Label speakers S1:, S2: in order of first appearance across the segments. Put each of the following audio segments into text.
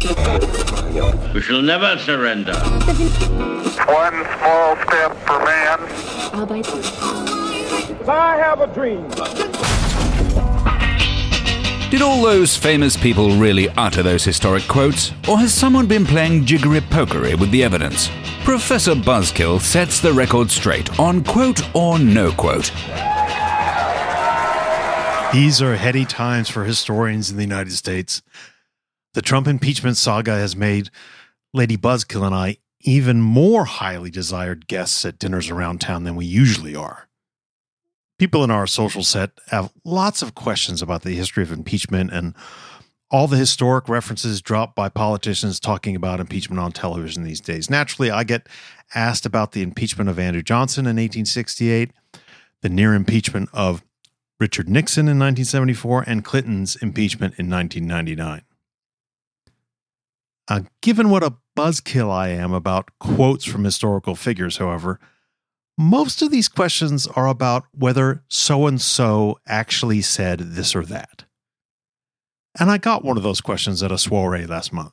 S1: We shall never surrender.
S2: One small step for man.
S3: I have a dream.
S4: Did all those famous people really utter those historic quotes, or has someone been playing jiggery-pokery with the evidence? Professor Buzzkill sets the record straight on quote or no quote.
S5: These are heady times for historians in the United States. The Trump impeachment saga has made Lady Buzzkill and I even more highly desired guests at dinners around town than we usually are. People in our social set have lots of questions about the history of impeachment and all the historic references dropped by politicians talking about impeachment on television these days. Naturally, I get asked about the impeachment of Andrew Johnson in 1868, the near impeachment of Richard Nixon in 1974, and Clinton's impeachment in 1999. Given what a buzzkill I am about quotes from historical figures, however, most of these questions are about whether so-and-so actually said this or that. And I got one of those questions at a soiree last month.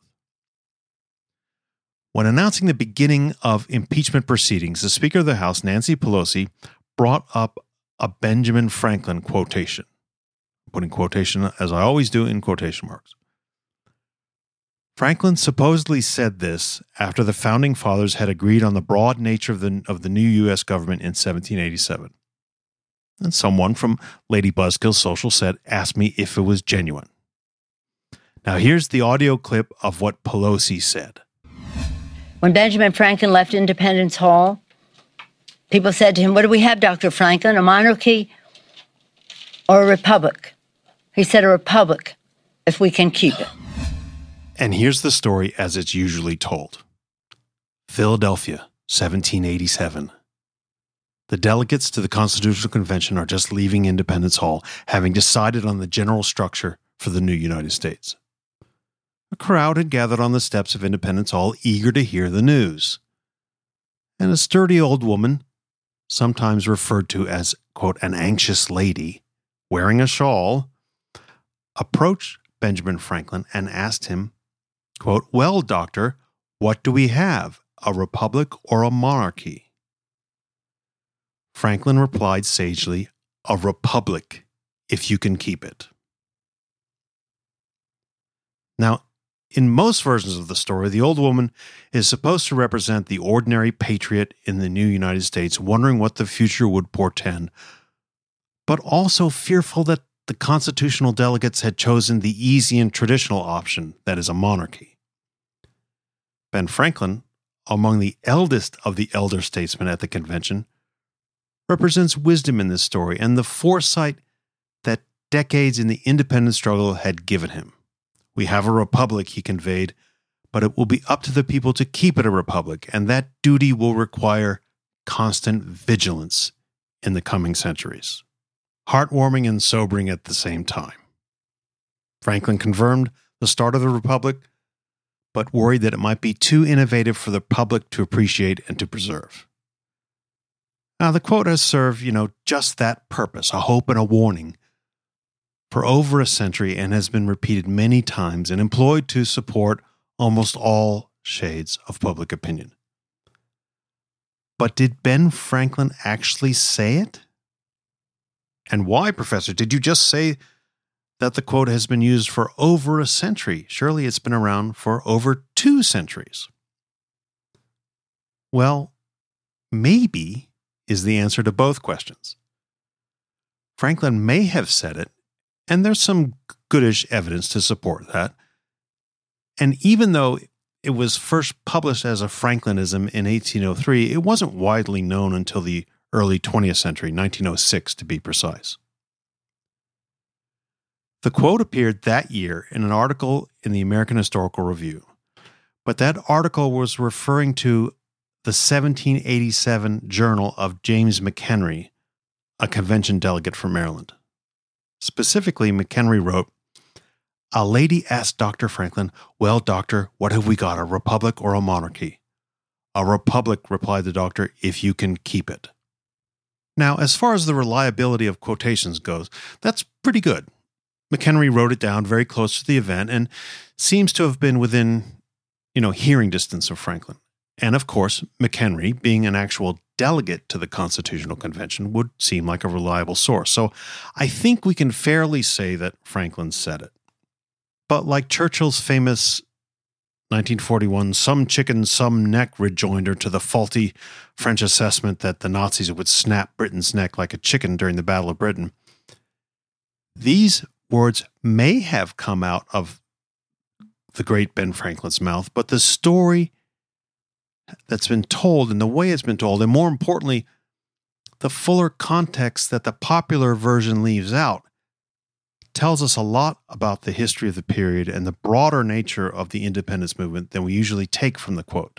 S5: When announcing the beginning of impeachment proceedings, the Speaker of the House, Nancy Pelosi, brought up a Benjamin Franklin quotation. I'm putting quotation, as I always do, in quotation marks. Franklin supposedly said this after the Founding Fathers had agreed on the broad nature of the new U.S. government in 1787. And someone from Lady Buzzkill's social set asked me if it was genuine. Now here's the audio clip of what Pelosi said.
S6: When Benjamin Franklin left Independence Hall, people said to him, "What do we have, Dr. Franklin, a monarchy or a republic?" He said, "A republic, if we can keep it."
S5: And here's the story as it's usually told. Philadelphia, 1787. The delegates to the Constitutional Convention are just leaving Independence Hall, having decided on the general structure for the new United States. A crowd had gathered on the steps of Independence Hall, eager to hear the news. And a sturdy old woman, sometimes referred to as, quote, an anxious lady, wearing a shawl, approached Benjamin Franklin and asked him, quote, "Well, doctor, what do we have, a republic or a monarchy?" Franklin replied sagely, "A republic, if you can keep it." Now, in most versions of the story, the old woman is supposed to represent the ordinary patriot in the new United States, wondering what the future would portend, but also fearful that the constitutional delegates had chosen the easy and traditional option, that is, a monarchy. Ben Franklin, among the eldest of the elder statesmen at the convention, represents wisdom in this story and the foresight that decades in the independence struggle had given him. We have a republic, he conveyed, but it will be up to the people to keep it a republic, and that duty will require constant vigilance in the coming centuries. Heartwarming and sobering at the same time. Franklin confirmed the start of the republic, but worried that it might be too innovative for the public to appreciate and to preserve. Now, the quote has served, just that purpose, a hope and a warning, for over a century and has been repeated many times and employed to support almost all shades of public opinion. But did Ben Franklin actually say it? And why, Professor? Did you just say that the quote has been used for over a century? Surely it's been around for over 2 centuries. Well, maybe is the answer to both questions. Franklin may have said it, and there's some goodish evidence to support that. And even though it was first published as a Franklinism in 1803, it wasn't widely known until the early 20th century, 1906 to be precise. The quote appeared that year in an article in the American Historical Review, but that article was referring to the 1787 journal of James McHenry, a convention delegate from Maryland. Specifically, McHenry wrote, "A lady asked Dr. Franklin, 'Well, doctor, what have we got, a republic or a monarchy?' 'A republic,' replied the doctor, 'if you can keep it.'" Now, as far as the reliability of quotations goes, that's pretty good. McHenry wrote it down very close to the event and seems to have been within, hearing distance of Franklin. And of course, McHenry, being an actual delegate to the Constitutional Convention, would seem like a reliable source. So I think we can fairly say that Franklin said it. But like Churchill's famous 1941 "some chicken, some neck" rejoinder to the faulty French assessment that the Nazis would snap Britain's neck like a chicken during the Battle of Britain, these words may have come out of the great Ben Franklin's mouth, but the story that's been told and the way it's been told, and more importantly, the fuller context that the popular version leaves out, tells us a lot about the history of the period and the broader nature of the independence movement than we usually take from the quote.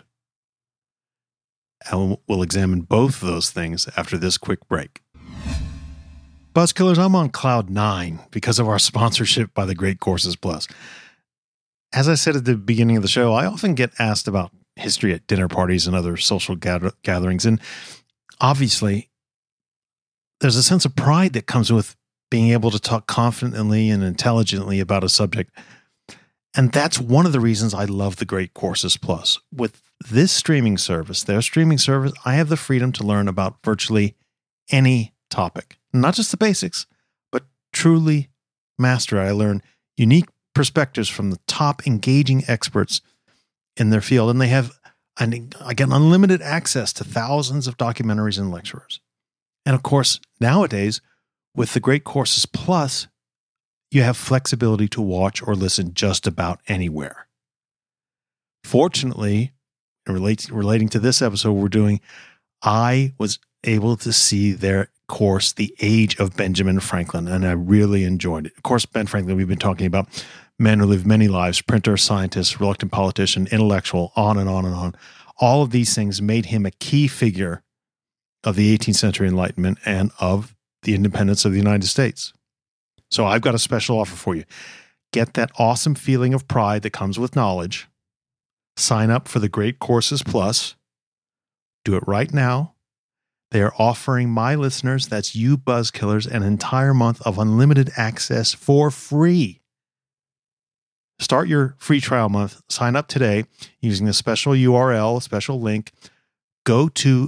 S5: And we'll examine both of those things after this quick break. Buzzkillers, I'm on cloud 9 because of our sponsorship by the Great Courses Plus. As I said at the beginning of the show, I often get asked about history at dinner parties and other social gatherings, and obviously there's a sense of pride that comes with being able to talk confidently and intelligently about a subject. And that's one of the reasons I love the Great Courses Plus. With this streaming service, their streaming service, I have the freedom to learn about virtually any topic. Not just the basics, but truly master. I learn unique perspectives from the top engaging experts in their field. And I get unlimited access to thousands of documentaries and lecturers. And of course, nowadays, with the Great Courses Plus, you have flexibility to watch or listen just about anywhere. Fortunately, relating to this episode we're doing, I was able to see their course, The Age of Benjamin Franklin, and I really enjoyed it. Of course, Ben Franklin, we've been talking about man who lived many lives, printer, scientist, reluctant politician, intellectual, on and on and on. All of these things made him a key figure of the 18th century Enlightenment and of the independence of the United States. So I've got a special offer for you. Get that awesome feeling of pride that comes with knowledge. Sign up for the Great Courses Plus. Do it right now. They are offering my listeners, that's you Buzzkillers, an entire month of unlimited access for free. Start your free trial month. Sign up today using a special URL, a special link. Go to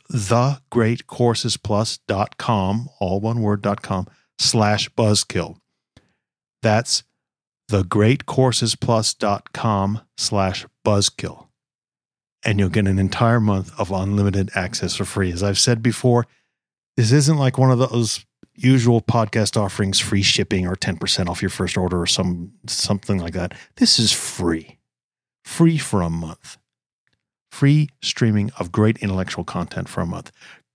S5: thegreatcoursesplus.com, all one word, .com, /buzzkill. That's thegreatcoursesplus.com/buzzkill. And you'll get an entire month of unlimited access for free. As I've said before, this isn't like one of those usual podcast offerings, free shipping or 10% off your first order or something like that. This is free. Free for a month. Free streaming of great intellectual content for a month.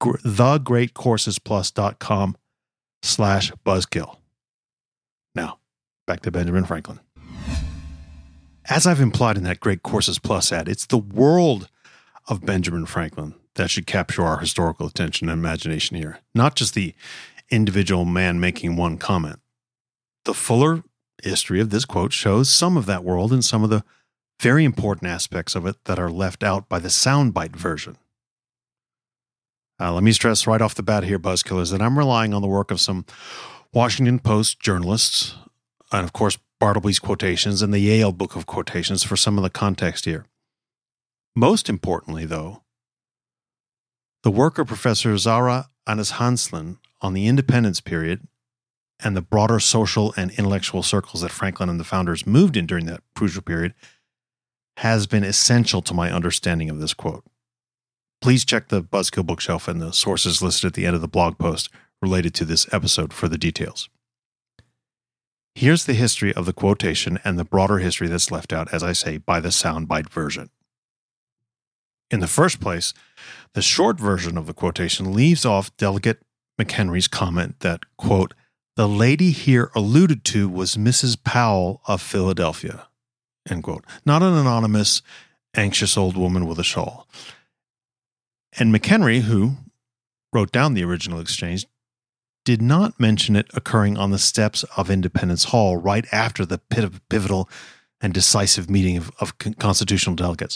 S5: thegreatcoursesplus.com/buzzkill. Now, back to Benjamin Franklin. As I've implied in that Great Courses Plus ad, it's the world of Benjamin Franklin that should capture our historical attention and imagination here, not just the individual man making one comment. The fuller history of this quote shows some of that world and some of the very important aspects of it that are left out by the soundbite version. Let me stress right off the bat here, Buzzkillers, that I'm relying on the work of some Washington Post journalists, and of course Bartleby's quotations and the Yale Book of Quotations for some of the context here. Most importantly, though, the work of Professor Zahra Anis-Hanslan on the independence period and the broader social and intellectual circles that Franklin and the founders moved in during that crucial period has been essential to my understanding of this quote. Please check the Buzzkill bookshelf and the sources listed at the end of the blog post related to this episode for the details. Here's the history of the quotation and the broader history that's left out, as I say, by the soundbite version. In the first place, the short version of the quotation leaves off Delegate McHenry's comment that, quote, the lady here alluded to was Mrs. Powell of Philadelphia, end quote. Not an anonymous, anxious old woman with a shawl. And McHenry, who wrote down the original exchange, did not mention it occurring on the steps of Independence Hall right after the pivotal and decisive meeting of constitutional delegates.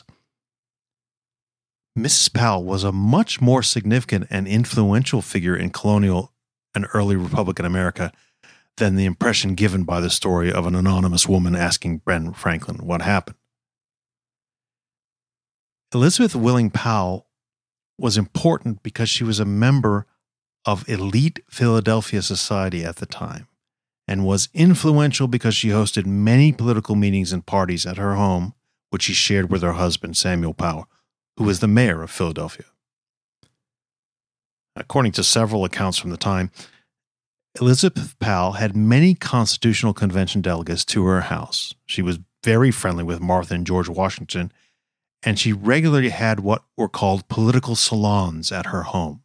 S5: Mrs. Powell was a much more significant and influential figure in colonial and early Republican America than the impression given by the story of an anonymous woman asking Ben Franklin what happened. Elizabeth Willing Powell was important because she was a member of elite Philadelphia society at the time and was influential because she hosted many political meetings and parties at her home, which she shared with her husband, Samuel Powell, who was the mayor of Philadelphia. According to several accounts from the time, Elizabeth Powell had many Constitutional Convention delegates to her house. She was very friendly with Martha and George Washington, and she regularly had what were called political salons at her home.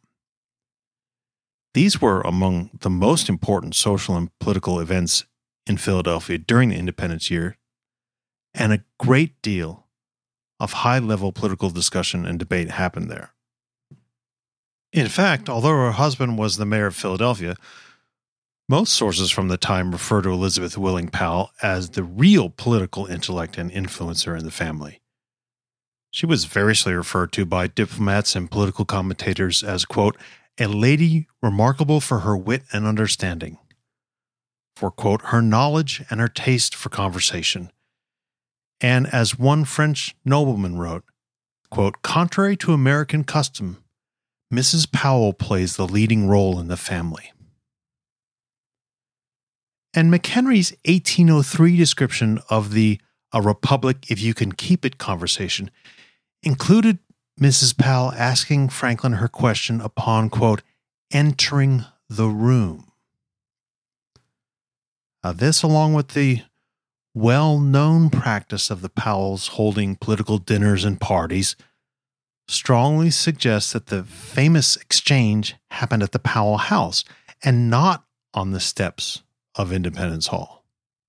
S5: These were among the most important social and political events in Philadelphia during the Independence year, and a great deal of high-level political discussion and debate happened there. In fact, although her husband was the mayor of Philadelphia, most sources from the time refer to Elizabeth Willing Powell as the real political intellect and influencer in the family. She was variously referred to by diplomats and political commentators as, quote, a lady remarkable for her wit and understanding, for, quote, her knowledge and her taste for conversation. And as one French nobleman wrote, quote, contrary to American custom, Mrs. Powell plays the leading role in the family. And McHenry's 1803 description of the "a republic if you can keep it" conversation included Mrs. Powell asking Franklin her question upon, quote, entering the room. This, along with the well-known practice of the Powells holding political dinners and parties, strongly suggests that the famous exchange happened at the Powell house and not on the steps of Independence Hall.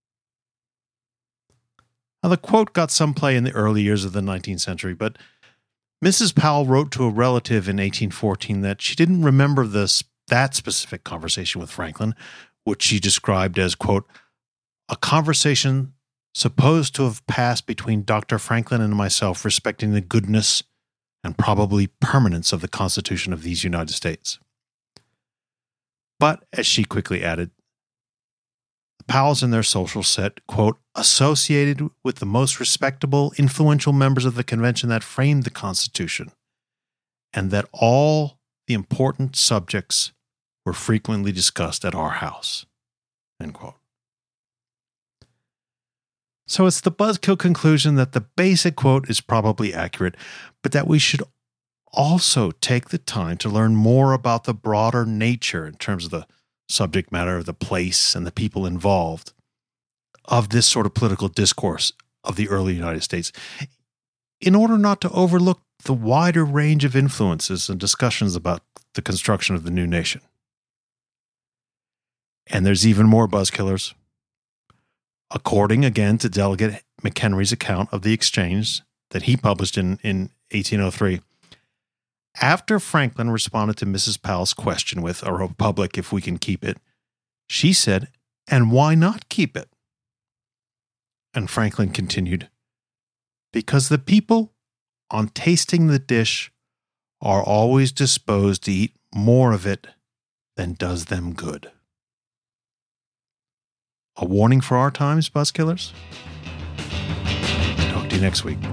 S5: Now, the quote got some play in the early years of the 19th century, but Mrs. Powell wrote to a relative in 1814 that she didn't remember that specific conversation with Franklin, which she described as, quote, a conversation supposed to have passed between Dr. Franklin and myself respecting the goodness and probably permanence of the Constitution of these United States. But, as she quickly added, the Powells and their social set, quote, associated with the most respectable, influential members of the convention that framed the Constitution, and that all the important subjects were frequently discussed at our house, end quote. So it's the buzzkill conclusion that the basic quote is probably accurate, but that we should also take the time to learn more about the broader nature in terms of the subject matter, of the place, and the people involved of this sort of political discourse of the early United States, in order not to overlook the wider range of influences and discussions about the construction of the new nation. And there's even more buzzkillers. According, again, to Delegate McHenry's account of the exchange that he published in 1803, after Franklin responded to Mrs. Powell's question with "a republic if we can keep it," she said, "And why not keep it?" And Franklin continued, "Because the people, on tasting the dish, are always disposed to eat more of it than does them good." A warning for our times, buzzkillers? Talk to you next week.